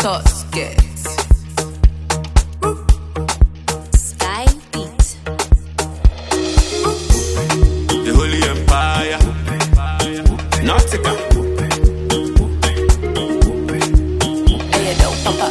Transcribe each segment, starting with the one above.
Tosket. Sky Beat. The Holy Empire. Nautica. Hey, yo, papa.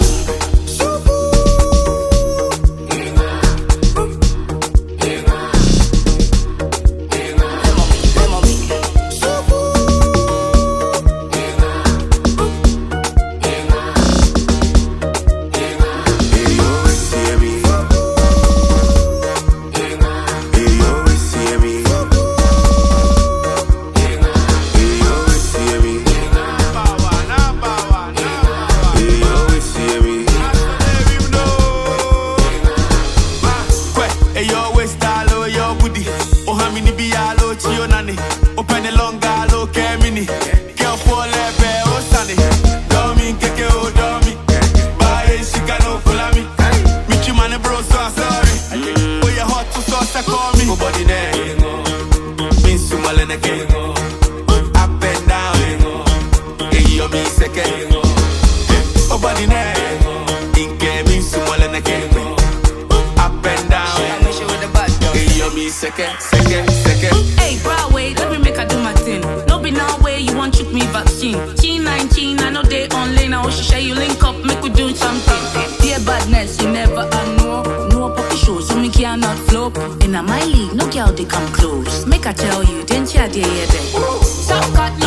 Open the long galo, Kemini. Girl for lebe, oh sunny. Domi, keke, oh domi. Baye, shikano, kulami. Michi mane bro, so sorry. Oh, you're hot to sauce, I call me. Oh, body there. Minsu maleneke. Up and down. Hey, yo, me second. Oh, body there. Inke, minsu maleneke. Up and down. Hey, yo, me second. Hey, Broadway, let me make her do my thing. No be now way you want trick me vaccine. Teen, I know they online. I wish share you link up, make we do something. Dear badness, you never know. No puppy show, so me cannot flop. In my league, no girl they come close. Make I tell you, didn't you dare? Stop cut.